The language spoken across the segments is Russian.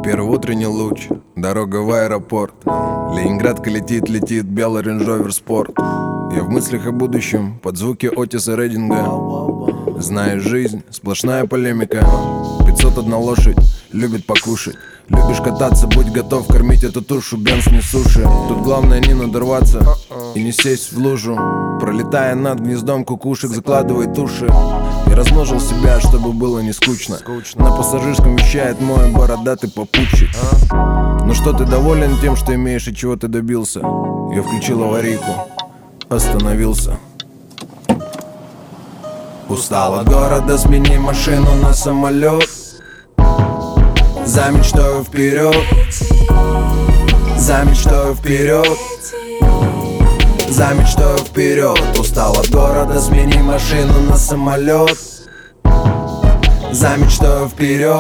Первый утренний луч, дорога в аэропорт. Ленинградка летит, летит белый Range Rover Sport. Я в мыслях о будущем, под звуки Отиса Рейдинга. Знаешь, жизнь, сплошная полемика. 501 лошадь, любит покушать. Любишь кататься, будь готов кормить эту тушу. Бенз не суши, тут главное не надорваться и не сесть в лужу. Пролетая над гнездом кукушек, закладывай туши. Я размножил себя, чтобы было не скучно. На пассажирском вещает мой бородатый попутчик. Ну что, ты доволен тем, что имеешь и чего ты добился? Я включил аварийку, остановился. Устал от города, смени машину на самолет. За мечтою вперед, за мечтою вперед, за мечтою вперед. Устал от города, смени машину на самолет. За мечтою вперед,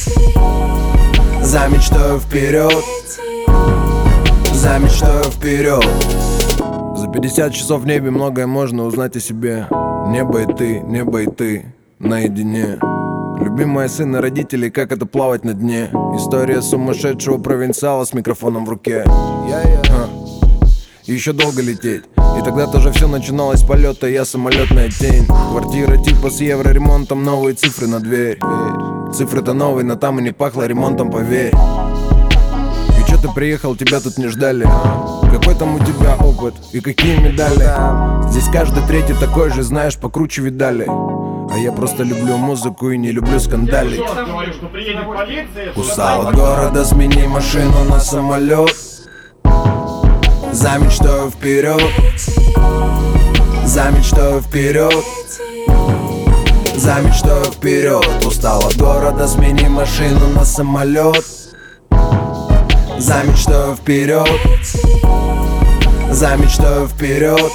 за мечтою вперед, за мечтою вперед. За 50 часов в небе многое можно узнать о себе. Небо и ты наедине. Любимая сына родителей, как это плавать на дне. История сумасшедшего провинциала с микрофоном в руке. И еще долго лететь. И тогда тоже все начиналось с полета, я самолетная тень. Квартира типа с евроремонтом, новые цифры на дверь. Цифры-то новые, но там и не пахло ремонтом, поверь. И чё ты приехал, тебя тут не ждали? Какой там у тебя опыт и какие медали? Здесь каждый третий такой же, знаешь, покруче видали. А я просто люблю музыку и не люблю скандалить. Устал от города, смени машину на самолет. За мечтою вперед, за мечтою вперед, за мечтою вперед. Устал от города, смени машину на самолет. За мечтою вперед, за мечтою вперед,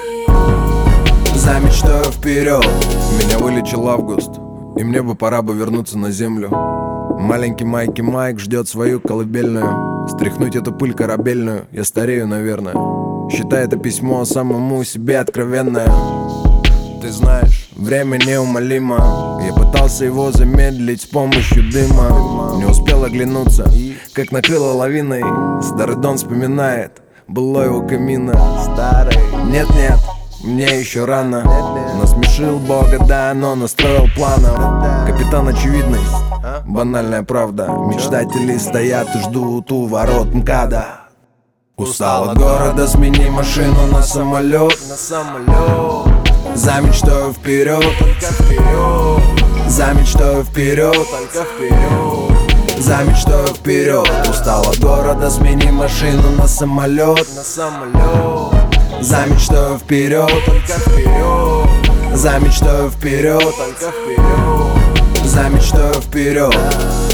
за мечтою вперед. Меня вылечил август, и мне бы пора бы вернуться на землю. Маленький Майки Майк ждет свою колыбельную. Стряхнуть эту пыль корабельную, я старею, наверное. Считай это письмо самому себе откровенное. Ты знаешь, время неумолимо. Я пытался его замедлить с помощью дыма. Не успел оглянуться, как накрыло лавиной. Старый Дон вспоминает былой у камина. Старый, нет-нет, мне еще рано. Насмешил Бога, да, но настроил планом. Капитан очевидность, банальная правда. Мечтатели стоят и ждут у ворот МКАДа. Устал от города, смени машину на самолет. За мечтою вперед, за мечтою вперед, за мечтою вперед. Устал от города, смени машину на самолет. За мечтою вперед, за мечтою вперед, за мечтою вперед.